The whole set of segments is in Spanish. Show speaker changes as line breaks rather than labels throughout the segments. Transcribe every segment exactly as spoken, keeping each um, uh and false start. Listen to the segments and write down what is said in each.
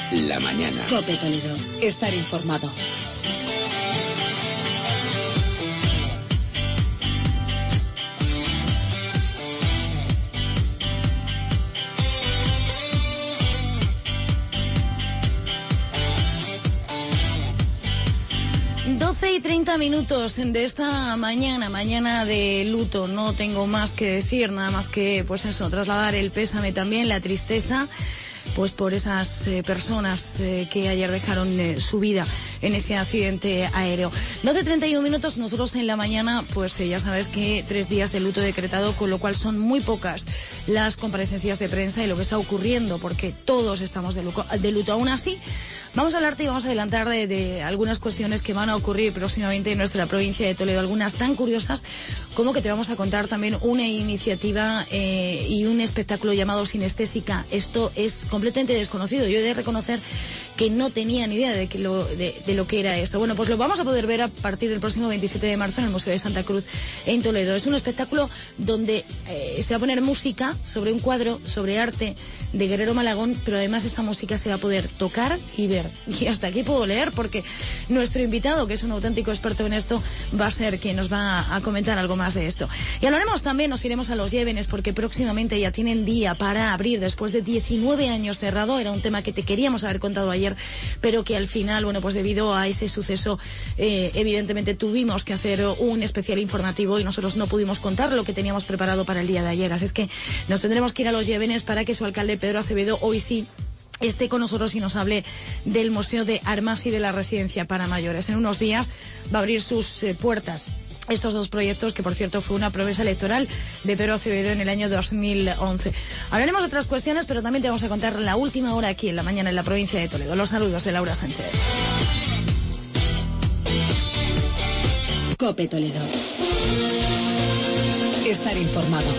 La mañana.
COPE Toledo. Estar informado.
doce y treinta minutos de esta mañana, mañana de luto. No tengo más que decir, nada más que, pues eso, trasladar el pésame también, la tristeza, pues por esas eh, personas eh, que ayer dejaron eh, su vida en ese accidente aéreo. doce y treinta y uno minutos, nosotros en la mañana, pues eh, ya sabes que tres días de luto decretado, con lo cual son muy pocas las comparecencias de prensa y lo que está ocurriendo, porque todos estamos de luto. De luto. Aún así, vamos a hablarte y vamos a adelantar de, de algunas cuestiones que van a ocurrir próximamente en nuestra provincia de Toledo, algunas tan curiosas como que te vamos a contar también una iniciativa eh, y un espectáculo llamado Sinestésica. Esto es completamente desconocido. Yo he de reconocer que no tenía ni idea de, que lo, de, de lo que era esto. Bueno, pues lo vamos a poder ver a partir del próximo veintisiete de marzo en el Museo de Santa Cruz en Toledo. Es un espectáculo donde eh, se va a poner música sobre un cuadro, sobre arte de Guerrero Malagón, pero además esa música se va a poder tocar y ver. Y hasta aquí puedo leer, porque nuestro invitado, que es un auténtico experto en esto, va a ser quien nos va a comentar algo más de esto. Y hablaremos también, nos iremos a los Llévenes, porque próximamente ya tienen día para abrir después de diecinueve años cerrado. Era un tema que te queríamos haber contado ayer, pero que al final, bueno, pues debido a ese suceso, eh, evidentemente tuvimos que hacer un especial informativo y nosotros no pudimos contar lo que teníamos preparado para el día de ayer. Así es que nos tendremos que ir a los Llévenes para que su alcalde, Pedro Acevedo, hoy sí esté con nosotros y nos hable del Museo de Armas y de la Residencia para Mayores. En unos días va a abrir sus eh, puertas estos dos proyectos, que por cierto fue una promesa electoral de Pedro Acevedo en el año dos mil once. Hablaremos de otras cuestiones, pero también te vamos a contar la última hora aquí en la mañana en la provincia de Toledo. Los saludos de Laura Sánchez.
COPE Toledo. Estar informado.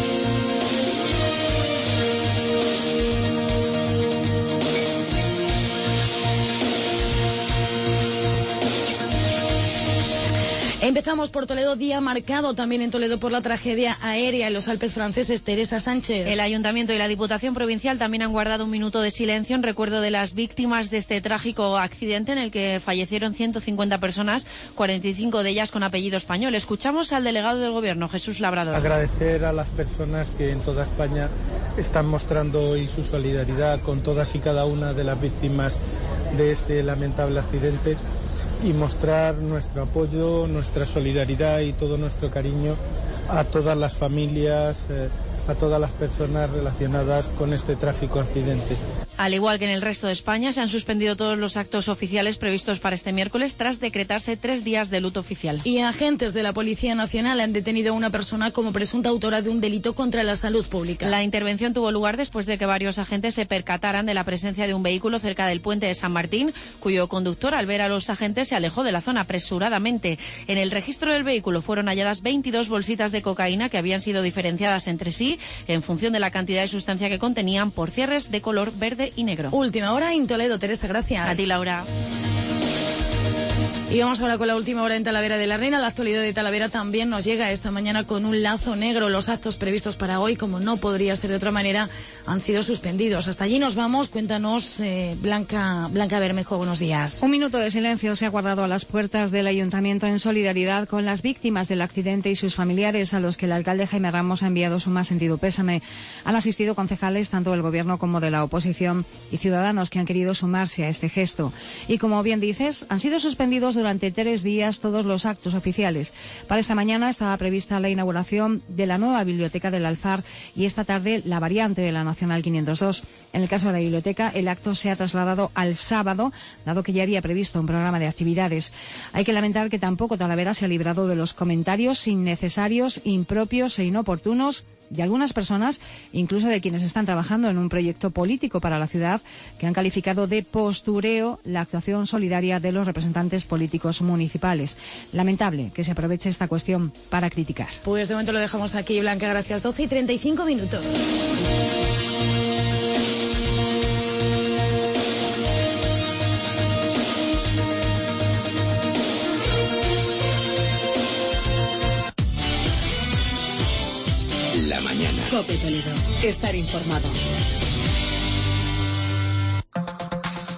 Empezamos por Toledo, día marcado también en Toledo por la tragedia aérea en los Alpes franceses. Teresa Sánchez.
El Ayuntamiento y la Diputación Provincial también han guardado un minuto de silencio en recuerdo de las víctimas de este trágico accidente en el que fallecieron ciento cincuenta personas, cuarenta y cinco de ellas con apellido español. Escuchamos al delegado del Gobierno, Jesús Labrador.
Agradecer a las personas que en toda España están mostrando hoy su solidaridad con todas y cada una de las víctimas de este lamentable accidente, y mostrar nuestro apoyo, nuestra solidaridad y todo nuestro cariño a todas las familias, eh, a todas las personas relacionadas con este trágico accidente.
Al igual que en el resto de España, se han suspendido todos los actos oficiales previstos para este miércoles tras decretarse tres días de luto oficial.
Y agentes de la Policía Nacional han detenido a una persona como presunta autora de un delito contra la salud pública.
La intervención tuvo lugar después de que varios agentes se percataran de la presencia de un vehículo cerca del puente de San Martín, cuyo conductor, al ver a los agentes, se alejó de la zona apresuradamente. En el registro del vehículo fueron halladas veintidós bolsitas de cocaína que habían sido diferenciadas entre sí en función de la cantidad de sustancia que contenían por cierres de color verde y negro.
Última hora en Toledo, Teresa, gracias.
A ti, Laura.
Y vamos ahora con la última hora en Talavera de la Reina. La actualidad de Talavera también nos llega esta mañana con un lazo negro. Los actos previstos para hoy, como no podría ser de otra manera, han sido suspendidos. Hasta allí nos vamos. Cuéntanos, eh, Blanca, Blanca Bermejo, buenos días.
Un minuto de silencio se ha guardado a las puertas del Ayuntamiento en solidaridad con las víctimas del accidente y sus familiares, a los que el alcalde Jaime Ramos ha enviado su más sentido pésame. Han asistido concejales tanto del Gobierno como de la oposición y ciudadanos que han querido sumarse a este gesto. Y como bien dices, han sido suspendidos durante tres días todos los actos oficiales. Para esta mañana estaba prevista la inauguración de la nueva biblioteca del Alfar y esta tarde la variante de la Nacional quinientos dos. En el caso de la biblioteca, el acto se ha trasladado al sábado, dado que ya había previsto un programa de actividades. Hay que lamentar que tampoco Talavera se ha librado de los comentarios innecesarios, impropios e inoportunos de algunas personas, incluso de quienes están trabajando en un proyecto político para la ciudad, que han calificado de postureo la actuación solidaria de los representantes políticos municipales. Lamentable que se aproveche esta cuestión para criticar.
Pues de momento lo dejamos aquí, Blanca, gracias. doce y treinta y cinco minutos.
La mañana.
COPE Toledo. Estar informado.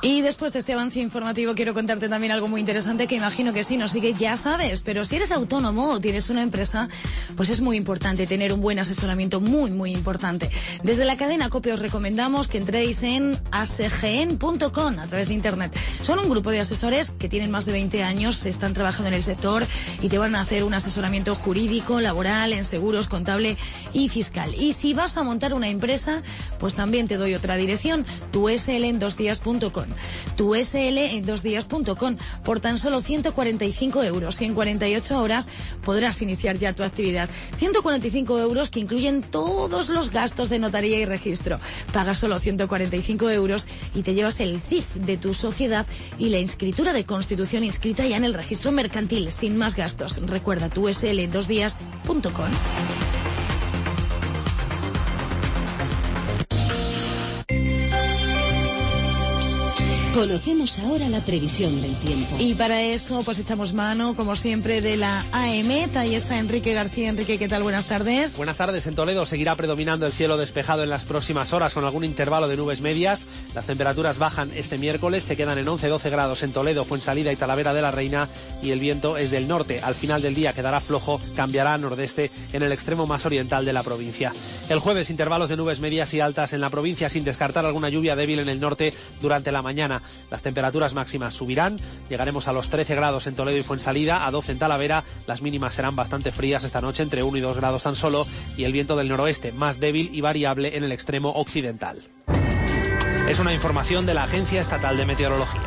Y después de este avance informativo quiero contarte también algo muy interesante que imagino que sí, no sí que ya sabes, pero si eres autónomo o tienes una empresa, pues es muy importante tener un buen asesoramiento, muy, muy importante. Desde la cadena COPE os recomendamos que entréis en asegen punto com a través de internet. Son un grupo de asesores que tienen más de veinte años, están trabajando en el sector y te van a hacer un asesoramiento jurídico, laboral, en seguros, contable y fiscal. Y si vas a montar una empresa, pues también te doy otra dirección, tu ese ele en dos días punto com. Tu ese ele en dos días punto com. Por tan solo ciento cuarenta y cinco euros y en cuarenta y ocho horas podrás iniciar ya tu actividad. ciento cuarenta y cinco euros que incluyen todos los gastos de notaría y registro. Pagas solo ciento cuarenta y cinco euros y te llevas el C I F de tu sociedad y la inscritura de constitución inscrita ya en el registro mercantil, sin más gastos. Recuerda, tu ese ele en dos días punto com.
Conocemos ahora la previsión del tiempo.
Y para eso, pues echamos mano, como siempre, de la A E M E T. Ahí está Enrique García. Enrique, ¿qué tal? Buenas tardes.
Buenas tardes. En Toledo seguirá predominando el cielo despejado en las próximas horas, con algún intervalo de nubes medias. Las temperaturas bajan este miércoles, se quedan en once a doce grados en Toledo, Fuensalida y Talavera de la Reina, y el viento es del norte. Al final del día quedará flojo, cambiará a nordeste en el extremo más oriental de la provincia. El jueves, intervalos de nubes medias y altas en la provincia, sin descartar alguna lluvia débil en el norte durante la mañana. Las temperaturas máximas subirán, llegaremos a los trece grados en Toledo y Fuensalida, a doce en Talavera. Las mínimas serán bastante frías esta noche, entre uno y dos grados tan solo, y el viento del noroeste, más débil y variable en el extremo occidental. Es una información de la Agencia Estatal de Meteorología.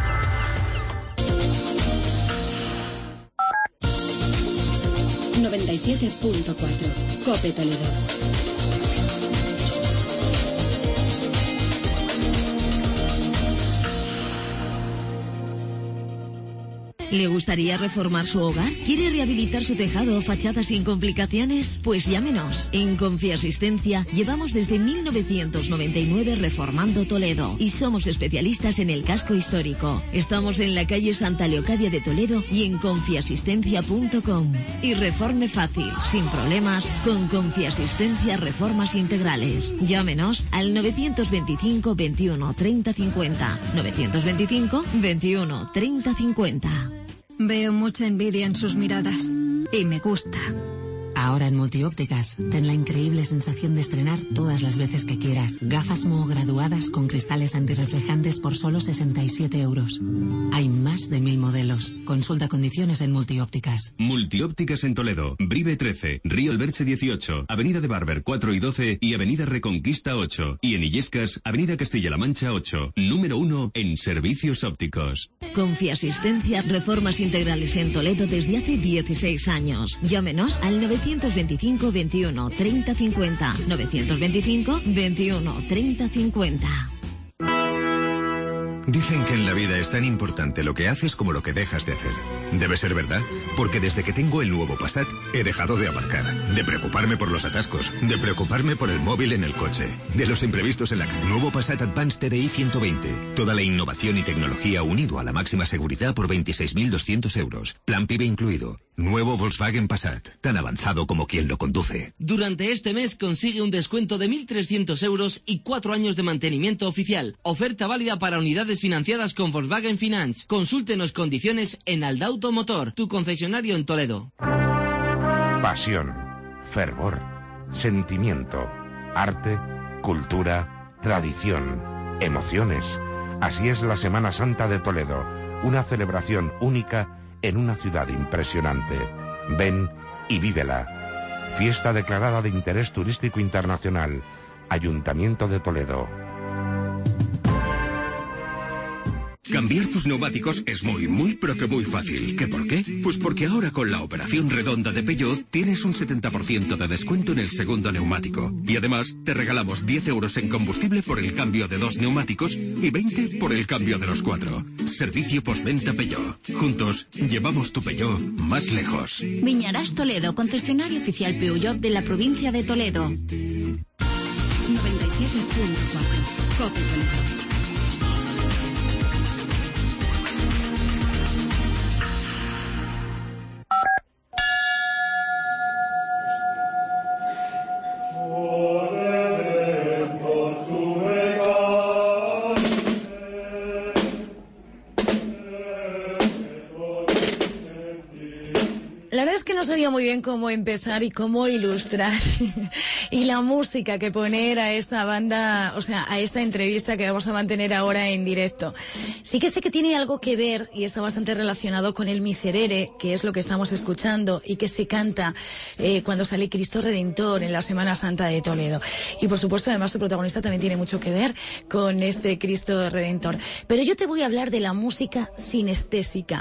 noventa y siete punto cuatro COPE Toledo.
¿Le gustaría reformar su hogar? ¿Quiere rehabilitar su tejado o fachada sin complicaciones? Pues llámenos. En Confiasistencia llevamos desde mil novecientos noventa y nueve reformando Toledo y somos especialistas en el casco histórico. Estamos en la calle Santa Leocadia de Toledo y en confiasistencia punto com. Y reforme fácil, sin problemas, con Confiasistencia Reformas Integrales. Llámenos al novecientos veinticinco veintiuno treinta cincuenta. novecientos veinticinco veintiuno treinta cincuenta.
Veo mucha envidia en sus miradas y me gusta.
Ahora en Multiópticas, ten la increíble sensación de estrenar todas las veces que quieras. Gafas M O graduadas con cristales antirreflejantes por solo sesenta y siete euros. Hay más de mil modelos. Consulta condiciones en Multiópticas.
Multiópticas en Toledo, Brive trece, Río Elverse dieciocho, Avenida de Barber cuatro y doce y Avenida Reconquista ocho. Y en Illescas, Avenida Castilla-La Mancha ocho. Número uno en servicios ópticos.
Confiasistencia Reformas Integrales en Toledo desde hace dieciséis años. Llámenos al novecientos veinticinco veintiuno treinta cincuenta. novecientos veinticinco veintiuno treinta cincuenta.
Dicen que en la vida es tan importante lo que haces como lo que dejas de hacer. Debe ser verdad, porque desde que tengo el nuevo Passat he dejado de aparcar, de preocuparme por los atascos, de preocuparme por el móvil en el coche, de los imprevistos en la calle. Nuevo Passat Advance T D I ciento veinte. Toda la innovación y tecnología unido a la máxima seguridad por veintiséis mil doscientos euros. Plan PIB incluido. Nuevo Volkswagen Passat, tan avanzado como quien lo conduce.
Durante este mes consigue un descuento de mil trescientos euros y cuatro años de mantenimiento oficial. Oferta válida para unidades financiadas con Volkswagen Finance. Consúltenos condiciones en Aldauto Motor, tu concesionario en Toledo.
Pasión, fervor, sentimiento, arte, cultura, tradición, emociones. Así es la Semana Santa de Toledo, una celebración única en una ciudad impresionante. Ven y vívela. Fiesta declarada de interés turístico internacional. Ayuntamiento de Toledo.
Cambiar tus neumáticos es muy, muy, pero que muy fácil. ¿Qué por qué? Pues porque ahora con la operación redonda de Peugeot tienes un setenta por ciento de descuento en el segundo neumático. Y además te regalamos diez euros en combustible por el cambio de dos neumáticos y veinte por el cambio de los cuatro. Servicio postventa Peugeot. Juntos llevamos tu Peugeot más lejos.
Viñarás Toledo, concesionario oficial Peugeot de la provincia de Toledo.
noventa y siete punto cuatro COPE Toledo.
sabía muy bien cómo empezar y cómo ilustrar. Y la música que poner a esta banda, o sea, a esta entrevista que vamos a mantener ahora en directo. Sí que sé que tiene algo que ver y está bastante relacionado con el Miserere, que es lo que estamos escuchando y que se canta eh, cuando sale Cristo Redentor en la Semana Santa de Toledo. Y por supuesto, además, su protagonista también tiene mucho que ver con este Cristo Redentor. Pero yo te voy a hablar de la música sinestésica.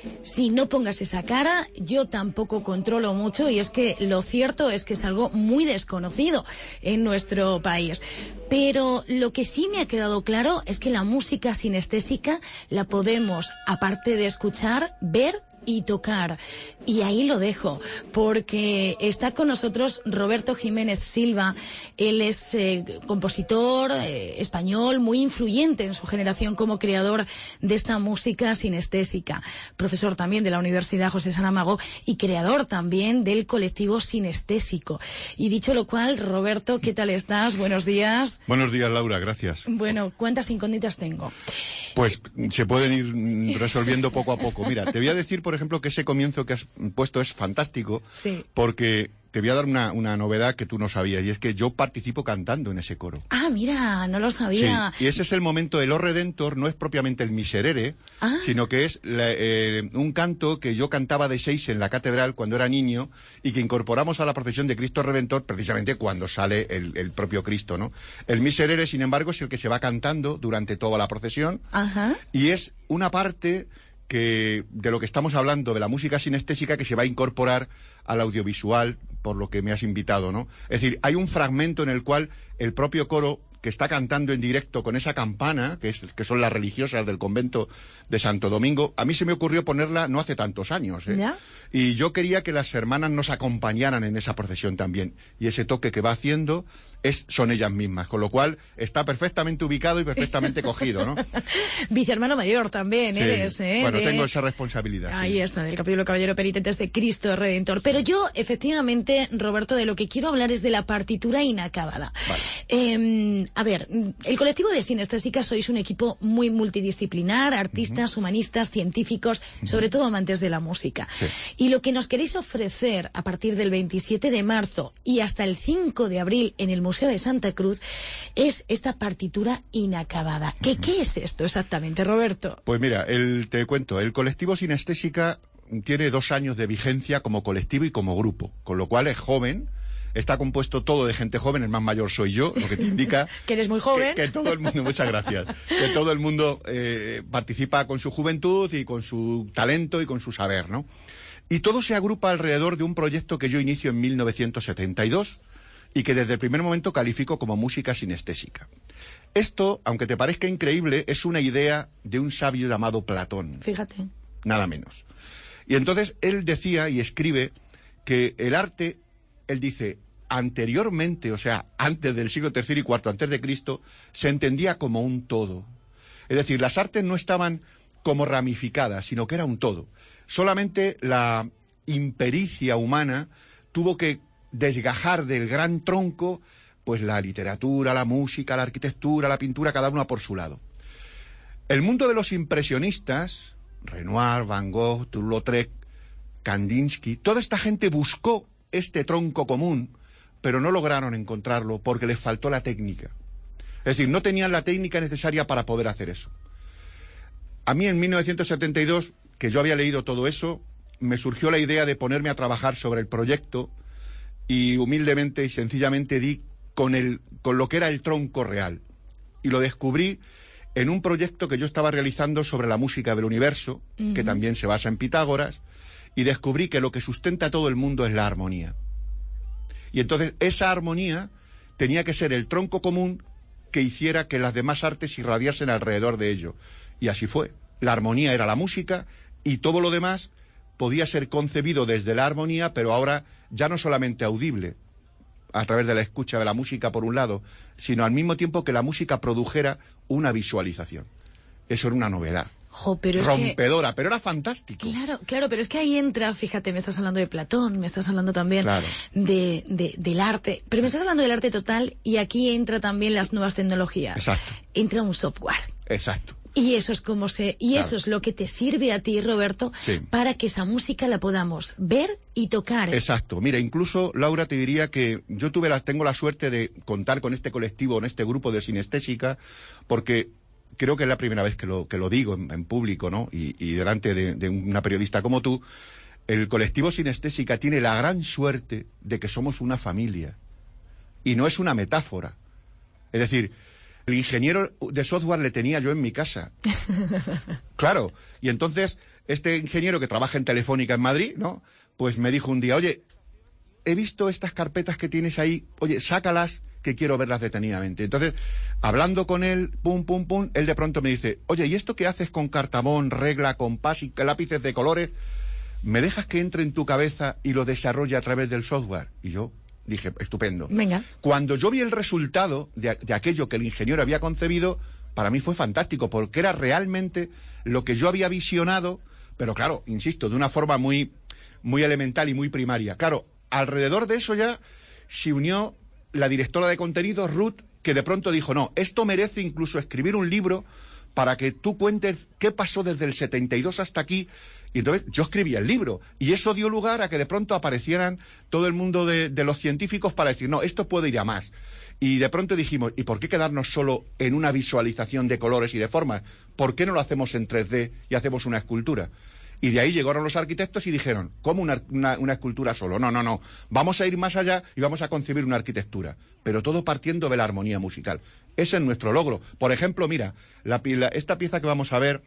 Si no pongas esa cara, yo tampoco controlo mucho, y es que lo cierto es que es algo muy desconocido en nuestro país. Pero lo que sí me ha quedado claro es que la música sinestésica la podemos, aparte de escuchar, ver y tocar. Y ahí lo dejo, porque está con nosotros Roberto Jiménez Silva. Él es eh, compositor eh, español, muy influyente en su generación como creador de esta música sinestésica. Profesor también de la Universidad José Saramago y creador también del colectivo Sinestésico. Y dicho lo cual, Roberto, ¿qué tal estás? Buenos días.
Buenos días, Laura, gracias.
Bueno, ¿cuántas incógnitas tengo?
Pues se pueden ir resolviendo poco a poco. Mira, te voy a decir, por ejemplo, que ese comienzo que has puesto es fantástico,
sí,
porque te voy a dar una, una novedad que tú no sabías, y es que yo participo cantando en ese coro.
Ah, mira, no lo sabía.
Sí, y ese es el momento del O Redentor, no es propiamente el Miserere,
ah.
sino que es la, eh, un canto que yo cantaba de seis en la catedral cuando era niño y que incorporamos a la procesión de Cristo Redentor precisamente cuando sale el, el propio Cristo, ¿no? El Miserere, sin embargo, es el que se va cantando durante toda la procesión.
Ajá.
Y es una parte que de lo que estamos hablando, de la música sinestésica, que se va a incorporar al audiovisual, por lo que me has invitado, ¿no? Es decir, hay un fragmento en el cual el propio coro, que está cantando en directo con esa campana, que, es, que son las religiosas del convento de Santo Domingo, a mí se me ocurrió ponerla no hace tantos años, ¿eh?
¿Ya?
Y yo quería que las hermanas nos acompañaran en esa procesión también. Y ese toque que va haciendo es, son ellas mismas, con lo cual está perfectamente ubicado y perfectamente cogido, ¿no?
Vicehermano mayor también
Sí.
eres, ¿eh?
Bueno,
de...
tengo esa responsabilidad.
Ahí
sí.
está, del capítulo Caballero Penitentes de Cristo Redentor. Pero yo, efectivamente, Roberto, de lo que quiero hablar es de la partitura inacabada.
Vale.
Eh, a ver, el colectivo de Sinestésica sois un equipo muy multidisciplinar, artistas, uh-huh. humanistas, científicos, uh-huh. sobre todo amantes de la música.
Sí.
Y lo que nos queréis ofrecer a partir del veintisiete de marzo y hasta el cinco de abril en el Museo de Santa Cruz es esta partitura inacabada. ¿Qué, uh-huh. ¿Qué es esto exactamente, Roberto?
Pues mira, el, te cuento, el colectivo Sinestésica tiene dos años de vigencia como colectivo y como grupo, con lo cual es joven. Está compuesto todo de gente joven, el más mayor soy yo, lo que te indica...
que eres muy joven.
Que, que todo el mundo, muchas gracias, que todo el mundo eh, participa con su juventud y con su talento y con su saber, ¿no? Y todo se agrupa alrededor de un proyecto que yo inicio en mil novecientos setenta y dos y que desde el primer momento califico como música sinestésica. Esto, aunque te parezca increíble, es una idea de un sabio llamado Platón.
Fíjate.
Nada menos. Y entonces él decía y escribe que el arte... Él dice, anteriormente, o sea, antes del siglo tercero y cuarto antes de Cristo, se entendía como un todo. Es decir, las artes no estaban como ramificadas, sino que era un todo. Solamente la impericia humana tuvo que desgajar del gran tronco, pues la literatura, la música, la arquitectura, la pintura, cada una por su lado. El mundo de los impresionistas, Renoir, Van Gogh, Toulouse-Lautrec, Kandinsky, toda esta gente buscó este tronco común, pero no lograron encontrarlo porque les faltó la técnica. Es decir, no tenían la técnica necesaria para poder hacer eso. A mí en mil novecientos setenta y dos, que yo había leído todo eso, me surgió la idea de ponerme a trabajar sobre el proyecto y humildemente y sencillamente di con, el, con lo que era el tronco real. Y lo descubrí en un proyecto que yo estaba realizando sobre la música del universo, uh-huh. que también se basa en Pitágoras, y descubrí que lo que sustenta a todo el mundo es la armonía. Y entonces esa armonía tenía que ser el tronco común que hiciera que las demás artes irradiasen alrededor de ello. Y así fue. La armonía era la música y todo lo demás podía ser concebido desde la armonía, pero ahora ya no solamente audible, a través de la escucha de la música por un lado, sino al mismo tiempo que la música produjera una visualización. Eso era una novedad.
Jo, pero
rompedora,
es que...
pero era fantástico.
Claro, claro, pero es que ahí entra, fíjate, me estás hablando de Platón, me estás hablando también
claro.
de, de, del arte, pero me estás hablando del arte total y aquí entra también las nuevas tecnologías.
Exacto.
Entra un software.
Exacto.
Y eso es como se, y
Claro.
eso es lo que te sirve a ti, Roberto,
Sí.
para que esa música la podamos ver y tocar.
Exacto. Mira, incluso, Laura, te diría que yo tuve la, tengo la suerte de contar con este colectivo, con este grupo de Sinestésica, porque creo que es la primera vez que lo, que lo digo en, en público, ¿no? Y, y delante de, de una periodista como tú. El colectivo Sinestésica tiene la gran suerte de que somos una familia. Y no es una metáfora. Es decir, el ingeniero de software le tenía yo en mi casa. Claro. Y entonces, este ingeniero que trabaja en Telefónica en Madrid, ¿no? Pues me dijo un día, oye, he visto estas carpetas que tienes ahí, oye, sácalas, que quiero verlas detenidamente. Entonces, hablando con él, pum, pum, pum, él de pronto me dice, oye, ¿y esto qué haces con cartabón, regla, compás y lápices de colores? ¿Me dejas que entre en tu cabeza y lo desarrolle a través del software? Y yo dije, estupendo.
Venga.
Cuando yo vi el resultado de, de aquello que el ingeniero había concebido, para mí fue fantástico, porque era realmente lo que yo había visionado, pero claro, insisto, de una forma muy, muy elemental y muy primaria. Claro, alrededor de eso ya se unió la directora de contenidos, Ruth, que de pronto dijo, no, esto merece incluso escribir un libro para que tú cuentes qué pasó desde el setenta y dos hasta aquí. Y entonces yo escribí el libro, y eso dio lugar a que de pronto aparecieran todo el mundo de, de los científicos para decir, no, esto puede ir a más. Y de pronto dijimos, ¿y por qué quedarnos solo en una visualización de colores y de formas? ¿Por qué no lo hacemos en tres D y hacemos una escultura? Y de ahí llegaron los arquitectos y dijeron, ¿cómo una, una, una escultura solo? No, no, no, vamos a ir más allá y vamos a concebir una arquitectura, pero todo partiendo de la armonía musical. Ese es nuestro logro. Por ejemplo, mira, la, la, esta pieza que vamos a ver,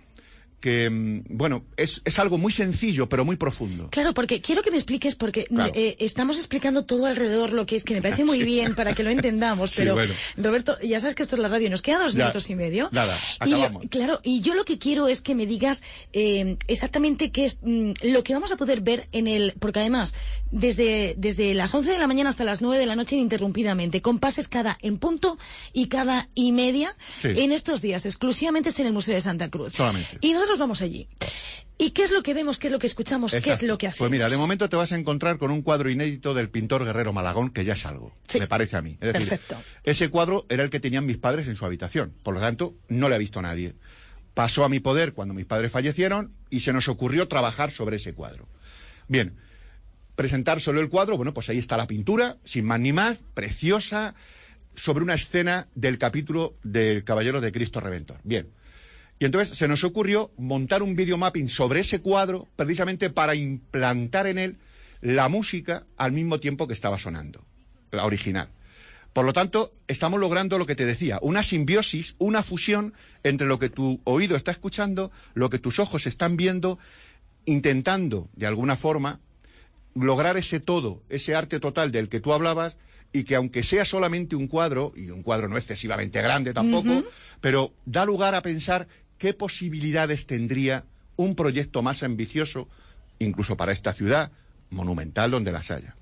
que, bueno, es, es algo muy sencillo, pero muy profundo.
Claro, porque quiero que me expliques, porque
Claro.
eh, estamos explicando todo alrededor lo que es, que me parece muy
Sí.
bien para que lo entendamos,
Sí,
pero
bueno.
Roberto, ya sabes que esto es la radio, nos queda dos
Ya.
minutos y medio.
Nada,
Y lo-
acabamos.
claro, y yo lo que quiero es que me digas eh, exactamente qué es mm, lo que vamos a poder ver en el, porque además, desde, desde las once de la mañana hasta las nueve de la noche ininterrumpidamente, compases cada en punto y cada y media,
Sí.
en estos días, exclusivamente es en el Museo de Santa Cruz.
Solamente.
Y nosotros vamos allí. ¿Y qué es lo que vemos? ¿Qué es lo que escuchamos? ¿Qué es
Exacto.
lo que hacemos?
Pues mira, de momento te vas a encontrar con un cuadro inédito del pintor Guerrero Malagón, que ya es algo,
Sí.
me parece a mí. Es decir,
Perfecto.
ese cuadro era el que tenían mis padres en su habitación, por lo tanto, no le ha visto nadie. Pasó a mi poder cuando mis padres fallecieron y se nos ocurrió trabajar sobre ese cuadro. Bien, presentar solo el cuadro, bueno, pues ahí está la pintura, sin más ni más, preciosa, sobre una escena del capítulo del Caballero de Cristo Redentor. Bien. Y entonces se nos ocurrió montar un videomapping sobre ese cuadro precisamente para implantar en él la música al mismo tiempo que estaba sonando, la original. Por lo tanto, estamos logrando lo que te decía, una simbiosis, una fusión entre lo que tu oído está escuchando, lo que tus ojos están viendo, intentando, de alguna forma, lograr ese todo, ese arte total del que tú hablabas, y que aunque sea solamente un cuadro, y un cuadro no excesivamente grande tampoco,
Ujú.
pero da lugar a pensar qué posibilidades tendría un proyecto más ambicioso, incluso para esta ciudad monumental donde las haya.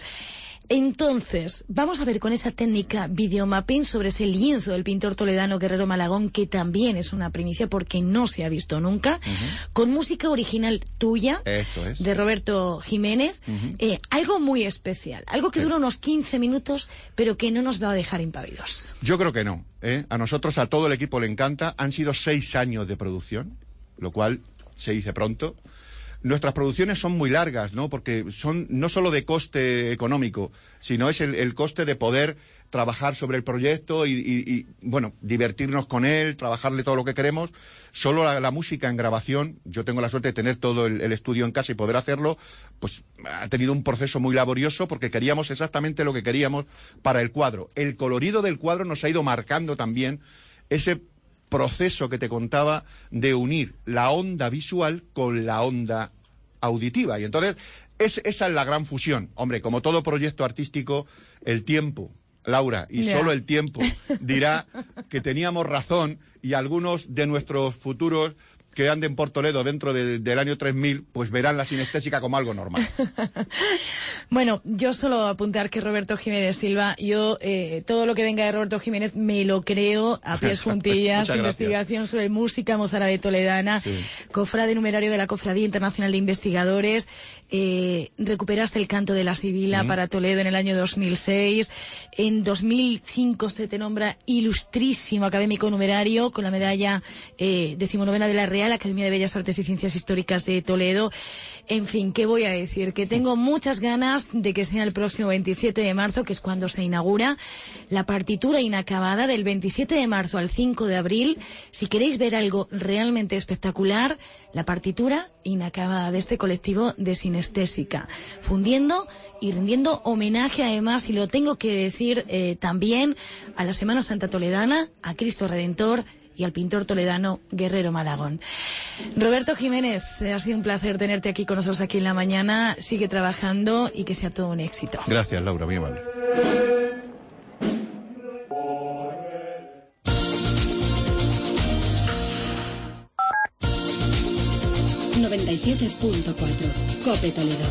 Entonces, vamos a ver con esa técnica videomapping sobre ese lienzo del pintor toledano Guerrero Malagón, que también es una primicia porque no se ha visto nunca, con música original tuya,
Esto es.
de Roberto Jiménez,
Ujú.
eh, algo muy especial, algo que dura unos quince minutos, pero que no nos va a dejar impávidos.
Yo creo que no. ¿eh? A nosotros, a todo el equipo le encanta. Han sido seis años de producción, lo cual se dice pronto. Nuestras producciones son muy largas, ¿no? Porque son no solo de coste económico, sino es el, el coste de poder trabajar sobre el proyecto y, y- y, bueno, divertirnos con él, trabajarle todo lo que queremos. Solo la, la música en grabación, yo tengo la suerte de tener todo el, el estudio en casa y poder hacerlo, pues ha tenido un proceso muy laborioso porque queríamos exactamente lo que queríamos para el cuadro. El colorido del cuadro nos ha ido marcando también ese proceso que te contaba de unir la onda visual con la onda auditiva. Y entonces, es, esa es la gran fusión. Hombre, como todo proyecto artístico, el tiempo, Laura, y
Ya.
solo el tiempo dirá que teníamos razón y algunos de nuestros futuros que anden por Toledo dentro de, del año tres mil, pues verán la sinestésica como algo normal.
Bueno, yo solo apuntar que Roberto Jiménez Silva, yo eh, todo lo que venga de Roberto Jiménez me lo creo a pies juntillas, investigación sobre música mozárabe toledana, sí. Cofrade numerario de la Cofradía Internacional de Investigadores, eh, recuperaste el canto de la Sibila mm. para Toledo en el año dos mil seis, en dos mil cinco se te nombra ilustrísimo académico numerario con la medalla eh, decimonovena de la Real Academia de Bellas Artes y Ciencias Históricas de Toledo. En fin, ¿qué voy a decir? Que tengo muchas ganas de que sea el próximo veintisiete de marzo, que es cuando se inaugura la partitura inacabada del veintisiete de marzo al cinco de abril. Si queréis ver algo realmente espectacular, la partitura inacabada de este colectivo de Sinestésica, fundiendo y rindiendo homenaje además, y lo tengo que decir eh, también, a la Semana Santa Toledana, a Cristo Redentor y al pintor toledano Guerrero Malagón. Roberto Jiménez, ha sido un placer tenerte aquí con nosotros aquí en la mañana. Sigue trabajando y que sea todo un éxito.
Gracias, Laura, muy amable.
noventa y siete punto cuatro COPE Toledo.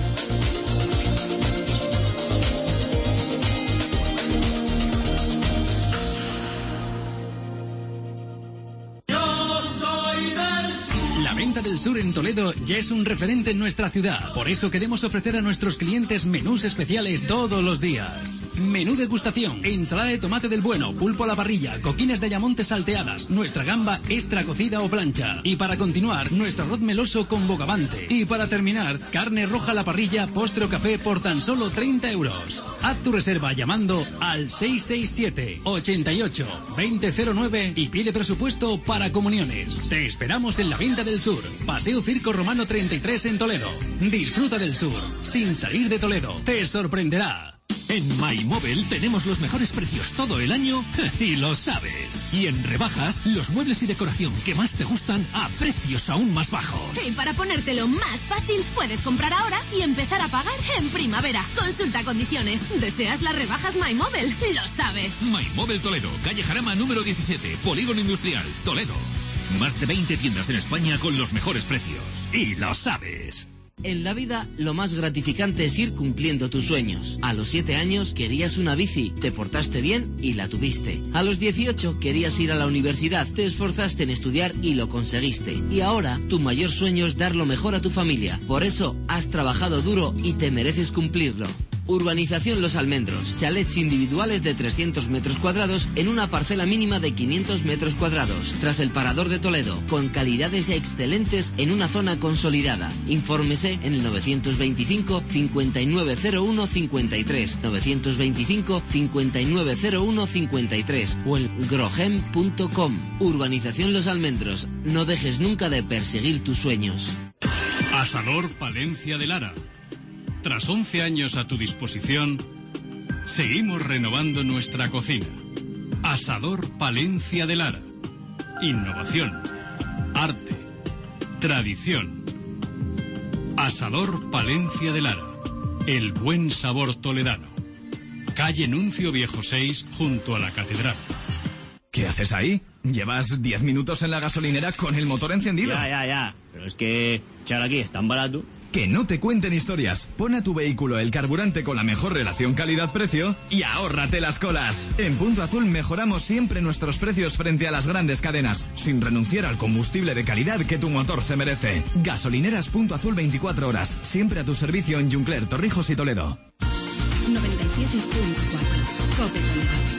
La Venta del Sur en Toledo ya es un referente en nuestra ciudad. Por eso queremos ofrecer a nuestros clientes menús especiales todos los días. Menú degustación, ensalada de tomate del bueno, pulpo a la parrilla, coquines de ayamonte salteadas, nuestra gamba extra cocida o plancha. Y para continuar, nuestro arroz meloso con bogavante. Y para terminar, carne roja a la parrilla, postre o café por tan solo treinta euros. Haz tu reserva llamando al seis seis siete, ochenta y ocho, veinte cero nueve y pide presupuesto para comuniones. Te esperamos en la Venta del Sur, Paseo Circo Romano treinta y tres en Toledo. Disfruta del sur, sin salir de Toledo. Te sorprenderá.
En MyMobile tenemos los mejores precios todo el año y lo sabes. Y en rebajas, los muebles y decoración que más te gustan a precios aún más bajos.
Y para ponértelo más fácil, puedes comprar ahora y empezar a pagar en primavera. Consulta condiciones. ¿Deseas las rebajas MyMobile? Lo sabes.
MyMobile Toledo, calle Jarama número diecisiete, Polígono Industrial, Toledo. Más de veinte tiendas en España con los mejores precios. Y lo sabes.
En la vida, lo más gratificante es ir cumpliendo tus sueños. A los siete años querías una bici, te portaste bien y la tuviste. A los dieciocho querías ir a la universidad, te esforzaste en estudiar y lo conseguiste. Y ahora, tu mayor sueño es dar lo mejor a tu familia. Por eso, has trabajado duro y te mereces cumplirlo. Urbanización Los Almendros, chalets individuales de trescientos metros cuadrados en una parcela mínima de quinientos metros cuadrados, tras el Parador de Toledo, con calidades excelentes en una zona consolidada. Infórmese en el novecientos veinticinco, cincuenta y nueve cero uno, cincuenta y tres, novecientos veinticinco, cincuenta y nueve cero uno, cincuenta y tres o el grogem punto com. Urbanización Los Almendros, no dejes nunca de perseguir tus sueños.
Asador Palencia de Lara. Tras once años a tu disposición, seguimos renovando nuestra cocina. Asador Palencia de Lara. Innovación, arte, tradición. Asador Palencia de Lara. El buen sabor toledano. Calle Nuncio Viejo seis, junto a la catedral.
¿Qué haces ahí? Llevas diez minutos en la gasolinera con el motor encendido.
Ya, ya, ya. Pero es que echar aquí es tan barato.
Que no te cuenten historias. Pon a tu vehículo el carburante con la mejor relación calidad-precio y ahórrate las colas. En Punto Azul mejoramos siempre nuestros precios frente a las grandes cadenas, sin renunciar al combustible de calidad que tu motor se merece. Gasolineras Punto Azul veinticuatro horas, siempre a tu servicio en Juncler, Torrijos y Toledo.
noventa y siete punto cuatro COPE Toledo.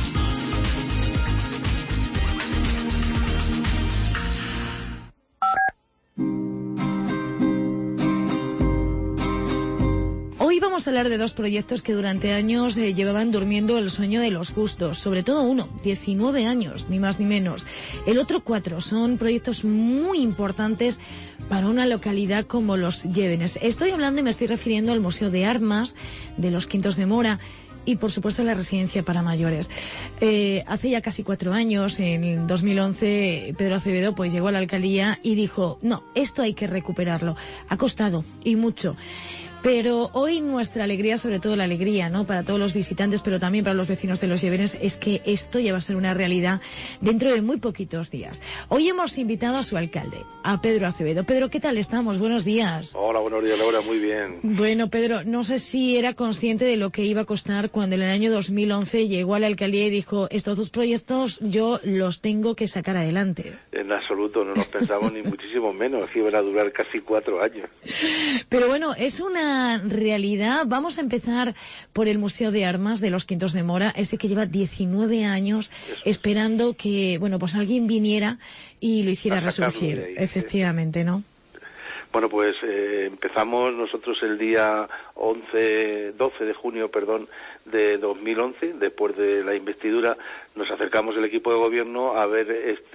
Hoy vamos a hablar de dos proyectos que durante años eh, llevaban durmiendo el sueño de los justos, sobre todo uno, diecinueve años, ni más ni menos. El otro cuatro, son proyectos muy importantes para una localidad como Los Llévenes. Estoy hablando y me estoy refiriendo al Museo de Armas de los Quintos de Mora y, por supuesto, la residencia para mayores. Eh, hace ya casi cuatro años, en dos mil once, Pedro Acevedo pues llegó a la alcaldía y dijo, no, esto hay que recuperarlo. Ha costado, y mucho. Pero hoy nuestra alegría, sobre todo la alegría, ¿no?, para todos los visitantes, pero también para los vecinos de Los Llévenes, es que esto ya va a ser una realidad dentro de muy poquitos días. Hoy hemos invitado a su alcalde, a Pedro Acevedo. Pedro, ¿qué tal estamos? Buenos días.
Hola, buenos días, Laura, muy bien.
Bueno, Pedro, no sé si era consciente de lo que iba a costar cuando en el año dos mil once llegó a la alcaldía y dijo, estos dos proyectos yo los tengo que sacar adelante.
En absoluto, no nos pensamos ni muchísimo menos, que iban a durar casi cuatro años.
Pero bueno, es una realidad. Vamos a empezar por el Museo de Armas de los Quintos de Mora, ese que lleva diecinueve años Eso. esperando que, bueno, pues alguien viniera y lo hiciera resurgir. Ahí, efectivamente, ¿no?
Bueno, pues eh, empezamos nosotros el día once, doce de junio, perdón, de dos mil once, después de la investidura, nos acercamos el equipo de gobierno a ver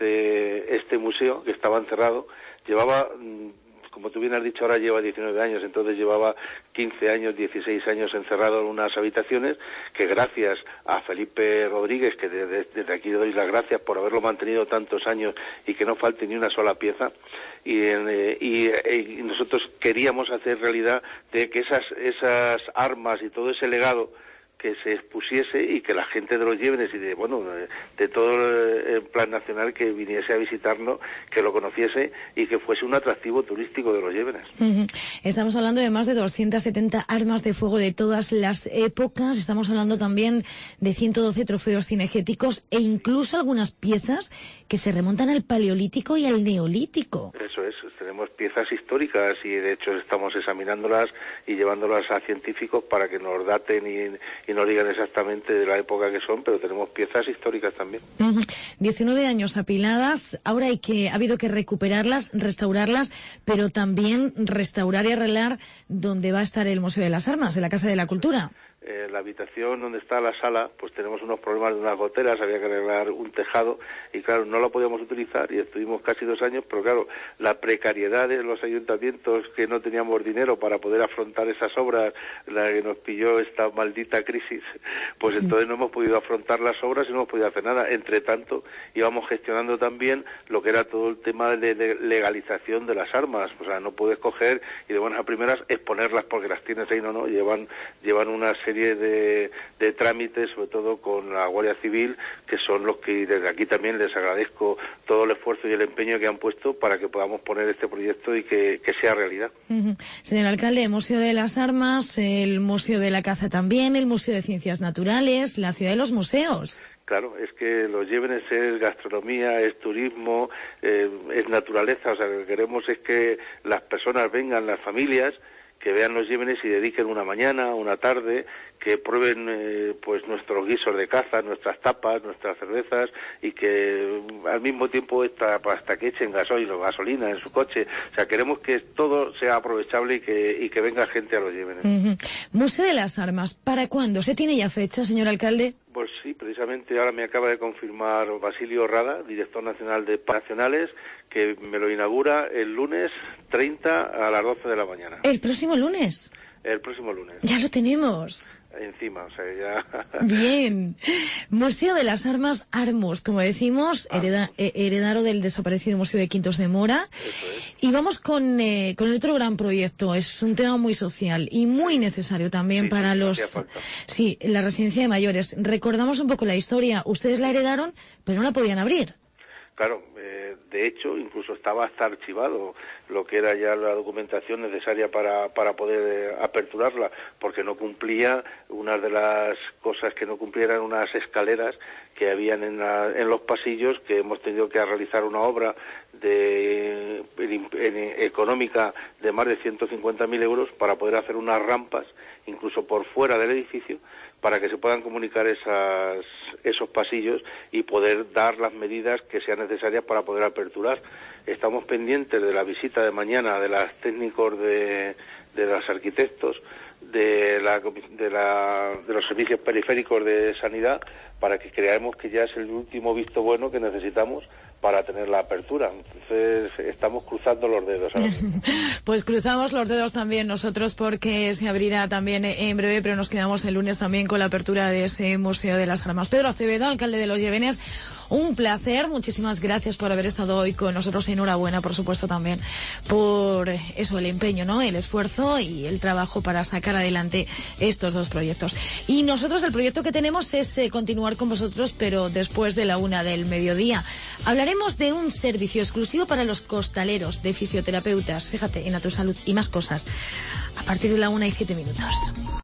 este este museo que estaba encerrado. Llevaba, como tú bien has dicho, ahora lleva diecinueve años, entonces llevaba quince años, dieciséis años encerrado en unas habitaciones que gracias a Felipe Rodríguez, que desde, desde aquí doy las gracias por haberlo mantenido tantos años y que no falte ni una sola pieza, y, eh, y, y nosotros queríamos hacer realidad de que esas, esas armas y todo ese legado que se expusiese y que la gente de Los Llévenes y de, bueno, de, de todo el plan nacional que viniese a visitarnos, que lo conociese y que fuese un atractivo turístico de Los Llévenes.
Uh-huh. Estamos hablando de más de doscientas setenta armas de fuego de todas las épocas, estamos hablando también de ciento doce trofeos cinegéticos e incluso algunas piezas que se remontan al Paleolítico y al Neolítico.
Eso es, tenemos piezas históricas y de hecho estamos examinándolas y llevándolas a científicos para que nos daten y, y nos digan exactamente de la época que son, pero tenemos piezas históricas también.
Uh-huh. diecinueve años apiladas, ahora hay que, ha habido que recuperarlas, restaurarlas, pero también restaurar y arreglar donde va a estar el Museo de las Armas, en la Casa de la Cultura.
Eh, la habitación donde está la sala, pues tenemos unos problemas de unas goteras, había que arreglar un tejado y claro, no lo podíamos utilizar y estuvimos casi dos años, pero claro, la precariedad de los ayuntamientos que no teníamos dinero para poder afrontar esas obras, la que nos pilló esta maldita crisis, pues sí. Entonces no hemos podido afrontar las obras y no hemos podido hacer nada. Entre tanto, íbamos gestionando también lo que era todo el tema de legalización de las armas, o sea, no puedes coger y de buenas a primeras exponerlas porque las tienes ahí, no, no, llevan, llevan una serie De, de trámites, sobre todo con la Guardia Civil, que son los que desde aquí también les agradezco todo el esfuerzo y el empeño que han puesto para que podamos poner este proyecto y que, que sea realidad.
Uh-huh. Señor alcalde, el Museo de las Armas, el Museo de la Caza también, el Museo de Ciencias Naturales, la ciudad de los museos.
Claro, es que Los Llévenes es gastronomía, es turismo, eh, es naturaleza, o sea, lo que queremos es que las personas vengan, las familias, que vean Los Llévenes y dediquen una mañana, una tarde, que prueben eh, pues nuestros guisos de caza, nuestras tapas, nuestras cervezas y que al mismo tiempo hasta, hasta que echen gasoil o gasolina en su coche. O sea, queremos que todo sea aprovechable y que, y que venga gente a Los Llévenes.
Uh-huh. Museo de las Armas, ¿para cuándo? ¿Se tiene ya fecha, señor alcalde?
Pues sí, precisamente ahora me acaba de confirmar Basilio Rada, director nacional de Paz Nacionales, que me lo inaugura el lunes treinta a las doce de la mañana.
¿El próximo lunes?
El próximo lunes.
Ya lo tenemos.
Encima, o sea, ya...
Bien. Museo de las Armas Armus, como decimos, hereda, eh, heredero del desaparecido Museo de Quintos de Mora.
Eso es.
Y vamos con, eh, con el otro gran proyecto. Es un tema muy social y muy necesario también
sí,
para
sí,
los... Sí, la residencia de mayores. Recordamos un poco la historia. Ustedes la heredaron, pero no la podían abrir.
Claro, eh, de hecho, incluso estaba hasta archivado lo que era ya la documentación necesaria para, para poder eh, aperturarla, porque no cumplía, una de las cosas que no cumplieran unas escaleras que habían en, la, en los pasillos, que hemos tenido que realizar una obra de en, en, económica de más de ciento cincuenta mil euros para poder hacer unas rampas, incluso por fuera del edificio, para que se puedan comunicar esas, esos pasillos y poder dar las medidas que sean necesarias para poder aperturar. Estamos pendientes de la visita de mañana de los técnicos de, de los arquitectos, de, la, de, la, de los servicios periféricos de sanidad, para que creamos que ya es el último visto bueno que necesitamos para tener la apertura. Entonces estamos cruzando los dedos ahora mismo.
Pues cruzamos los dedos también nosotros porque se abrirá también en breve, pero nos quedamos el lunes también con la apertura de ese Museo de las Armas. Pedro Acevedo, alcalde de Los Llévenes, Un placer, muchísimas gracias por haber estado hoy con nosotros. Enhorabuena, por supuesto, también por eso, el empeño, ¿no? El esfuerzo y el trabajo para sacar adelante estos dos proyectos. Y nosotros el proyecto que tenemos es eh, continuar con vosotros, pero después de la una del mediodía. Hablaremos de un servicio exclusivo para los costaleros, de fisioterapeutas, fíjate, en A Tu Salud y más cosas, a partir de la una y siete minutos.